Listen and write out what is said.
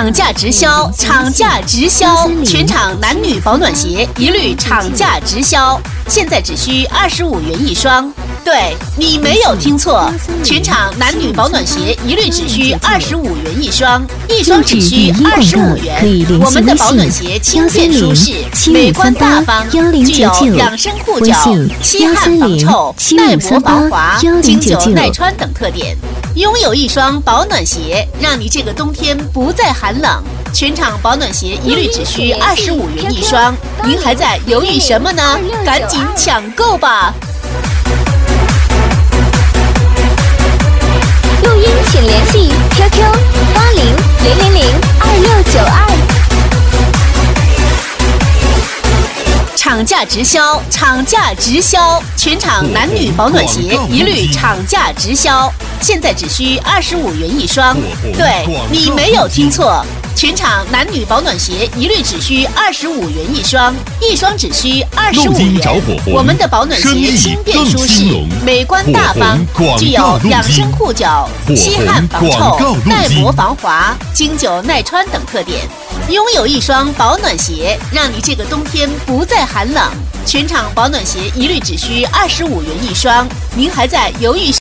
厂价直销，厂价直销，全场男女保暖鞋一律厂价直销，现在只需25元一双。对，你没有听错，全场男女保暖鞋一律只需25元一双，一双只需25元。我们的保暖鞋轻便舒适，美观大方，具有养生护脚、吸汗防臭、耐磨防滑、经久耐穿等特点。拥有一双保暖鞋，让你这个冬天不再寒冷。全场保暖鞋一律只需25元一双，您还在犹豫什么呢？赶紧抢购吧！ 录音请联系 QQ8000022692。 厂价直销，厂价直销，全场男女保暖鞋一律厂价直销，现在只需25元一双。对，你没有听错，全场男女保暖鞋一律只需25元一双，一双只需25元。我们的保暖鞋轻便舒适，美观大方，具有养生护脚、吸汗防臭、耐磨防滑、经久耐穿等特点。拥有一双保暖鞋，让你这个冬天不再寒冷。全场保暖鞋一律只需25元一双，您还在犹豫